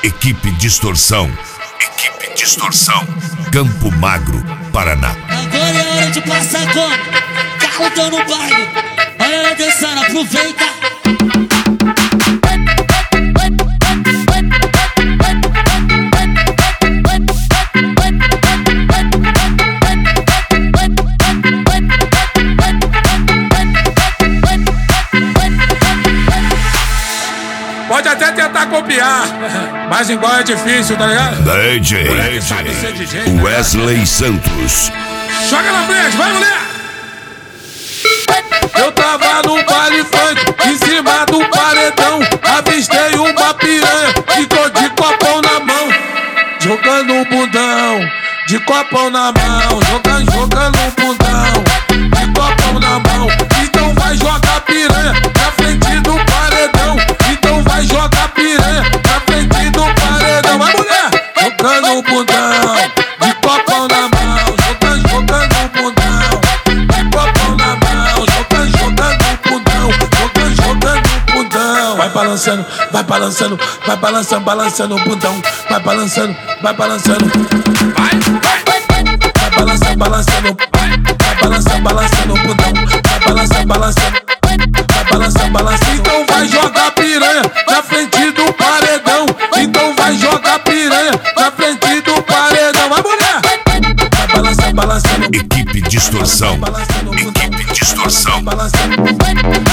Equipe Distorção. Equipe Distorção. Campo Magro, Paraná. Agora é hora de passar como? Carro tá no baile. Olha ela dançando, aproveita. Pode até tentar copiar, mas igual é difícil, tá ligado? DJ Wesley Santos. Joga na frente, vai mulher! Eu tava no baile funk, em cima do paredão. Avistei uma piranha, ficou de copão na mão. Jogando um bundão, de copão na mão. Jogando um bundão, de copão na mão. Então vai jogar piranha na frente do paredão. Então vai jogar piranha na frente do paredão. Vai mulher! Jogando um bundão, de copão na mão. Jogando um bundão, de copão na mão. Jogando um bundão, jogando um bundão. Vai balançando, vai balançando, vai balançando, balançando o bundão. Vai balançando, vai balançando. Vai balançando, balançando. Vai balançando, balançando o bundão. Vai balançando, balançando. Vai balançando, balançando. Então vai jogar piranha na frente do paredão. Então vai jogar piranha na frente do paredão. Vai mulher! Vai balançando, balançando. Equipe Distorção. Equipe Distorção. Balançando.